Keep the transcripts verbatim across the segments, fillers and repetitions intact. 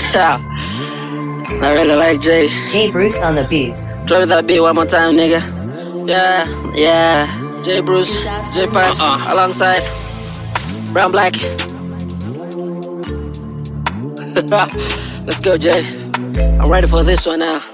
I really like Jay. Jay Bruce on the beat. Drop that beat one more time, nigga. Yeah, yeah. Jay Bruce, Jay Pass, uh-uh. alongside Brown Black. Let's go, Jay. I'm ready for this one now.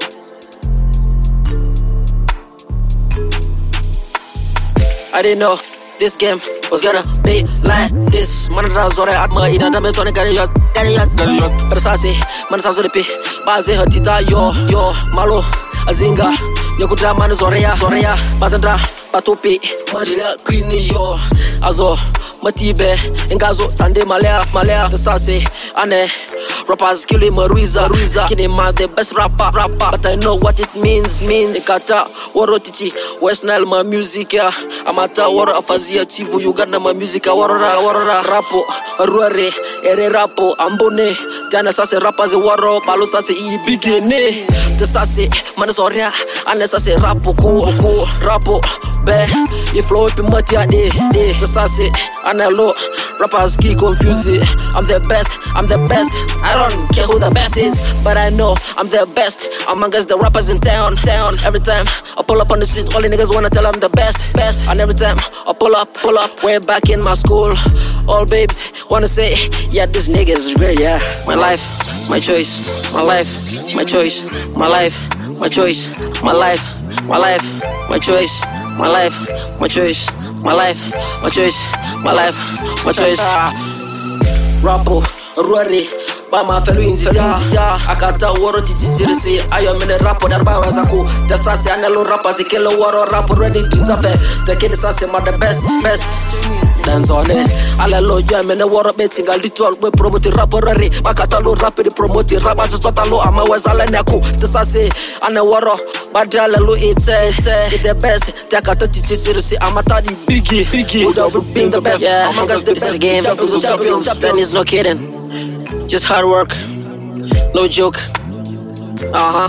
I didn't know this game was gonna be like this. Man, that's what I had my ina da me trying to get it out, get it out, get it out. But I say, man, that's what it be. Baze hatita yo yo malo azinga. Yokutra man zoreya zoreya. Bazandra patopi madila queen yo azo matibe ingazo tande malea malea. The sase ane rappers killing Maruiza Ruiza. Kini man the best rapper rapper. But I know what it means means. Ikata woro titi West Nile my music ya. Amata woro afazia chivu Uganda my music ya. Warora warora rapo ruare ere rapo ambone. Jana sase rappers waro palo sase i bigene. The sase man zoria ane sase rapo ko ko rapo be. You flow up in matia de de. The sase ane lo rappers keep confused. I'm the best, I'm the best. I don't care who the best is, but I know I'm the best amongst the rappers in town, town. Every time I pull up on the streets, all the niggas wanna tell I'm the best, best. And every time I pull up, pull up, way back in my school, all babes wanna say, yeah, this nigga is great, yeah. My life, my choice, my life, my choice, my life, my choice, my life, my life, my choice, my life, my choice, my life, my choice, my life, my choice. Rapo, Ruari. Bama felu inzita akata woro tititirisi ayo mene rapo darba wazako tasase anelo rapa zikelo woro rapo ready dinzafe tekeni sase ma the best best dance on it alelo yo mene woro betinga little we promote rapo rari makata lo rap di promote rap as total lo ama wazala nako tasase ane woro badala lo it's the best takata tititirisi amata di biggie biggie without being the best yeah, among us the best game then is no kidding. Just hard work, no joke. Uh huh.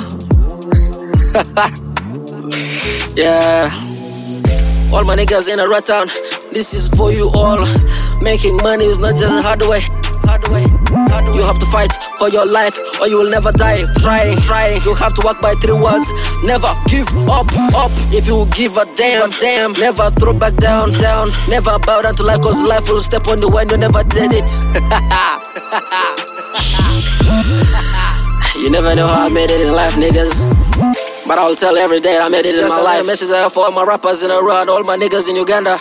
Yeah. All my niggas in a rat town. This is for you all. Making money is not just a hard way. Hard way. Hard way. You have to fight for your life, or you will never die. Trying, trying. You have to walk by three words. Never give up, up. If you give a damn, damn. Never throw back down, down. Never bow down to life, cause life will step on you when you never did it. You never know how I made it in life, niggas. But I'll tell every day I made it in my life. Message I have for all my rappers in a row and all my niggas in Uganda.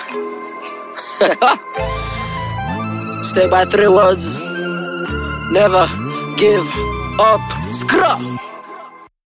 Stay by three words. Never give up. Scrap.